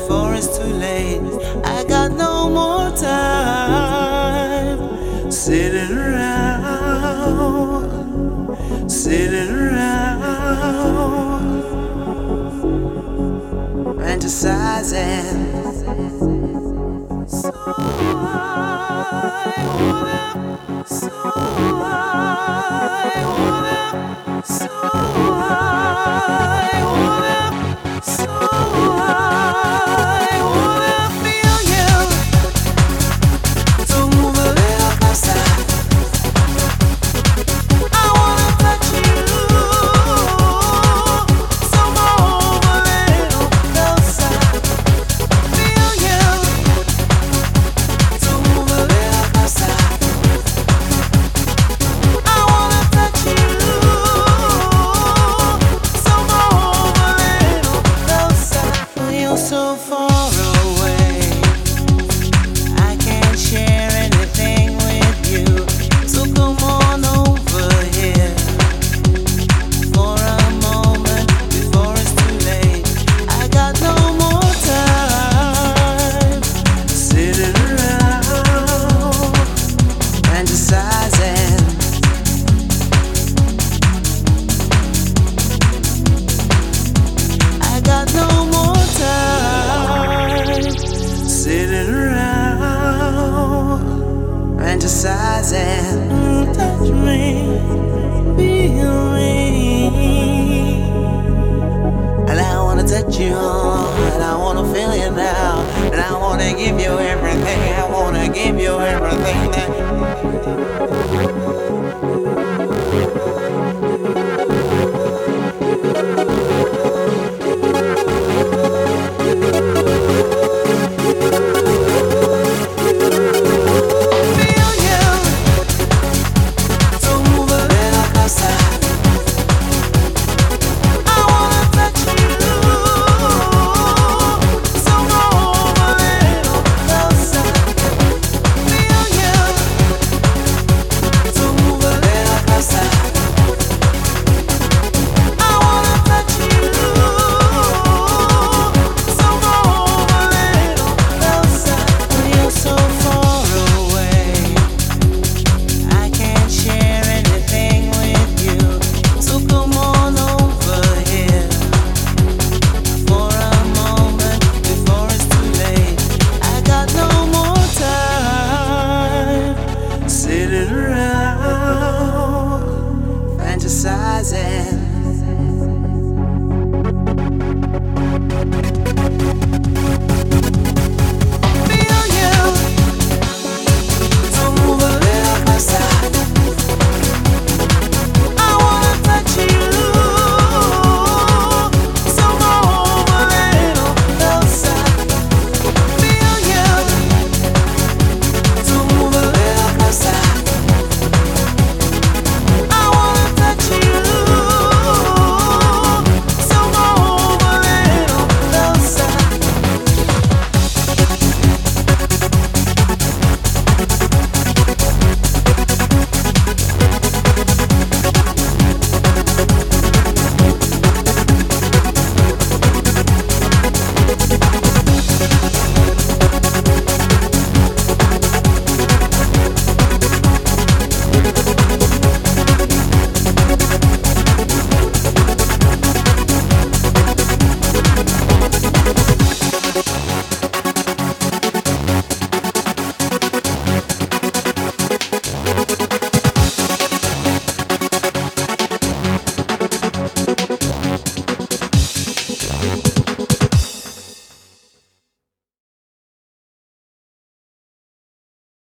before it's too late. I got no more time sitting around, sitting around, fantasizing. So so far away, I can't share anything with you. So come on over here for a moment before it's too late. I got no more time sitting around fantasizing. I got no more sitting around, fantasizing. Touch me, feel me, and I wanna touch you, and I wanna feel you now, and I wanna give you everything. I wanna give you everything that